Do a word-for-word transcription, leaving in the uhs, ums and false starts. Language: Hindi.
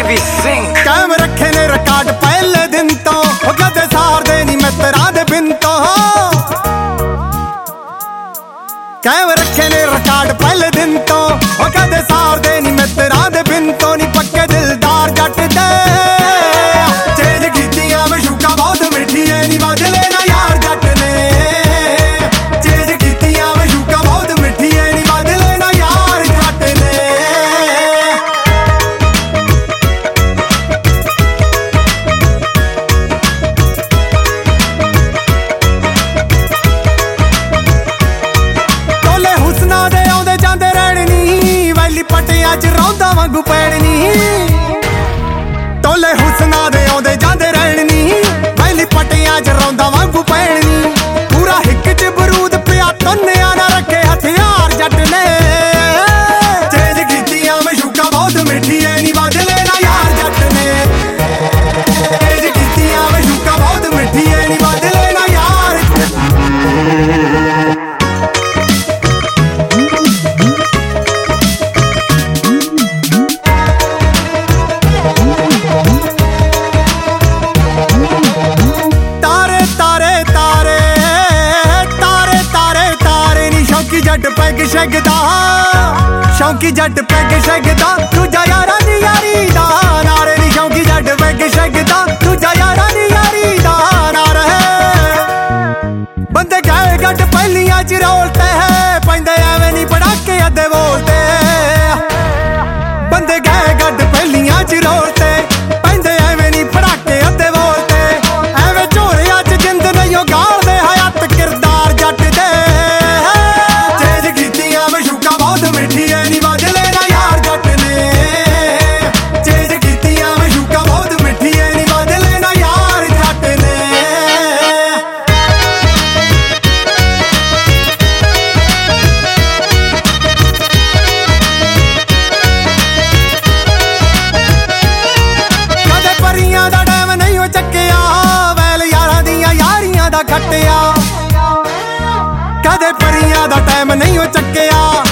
बेबी सिंह कायम रखे ने रिकॉर्ड पहले दिन तो कदे सार दे नी मित्रा दे बिन तो कायम रखे ने रिकॉर्ड पहले दिन तो कदे सार दे नी मित्रा दे बिन तो नी पक्के दिलदार जट दे चेंज कीतियां मशूका बहुत मिठी है नी बदले ना यार जट ने चेंज कीतियां मशूका बहुत मिठी है नी बदले ना यार जट ने पटिया च रौंदा वांगू पैड़नी टोले हुसना दे आउंदे जांदे रहनी वैली पटिया च रौंदा वांगू पैड़नी पूरा हिक च बरूद पिया तन्निया ना रखे हथियार जट ने चेंज कीतियां मशूका बहुत मिठी है नी बदले ना यार जट ने चेंज कीतियां मशूका बहुत मिठी है नी बदले ना यार जट पैग शगदा शौकी जट पैग शगदा तुझा यारा नी यारी दा नारे नी शौकी जट पैग शगदा तुझा यारा नी यारी दा नारे बंदे गए गट पहलियां च रोलते है पैंदे एवें नी पड़ाके अद्धे बोलते बंदे गए गट पहलियां च रोलते पैंदे एवें नी पड़ाके अद्धे बोलते एवें झोरिया च जिंद नहीं गाल दे हयात किरदार जट दे कदे परियां दा टाइम नहीं हो चक्किया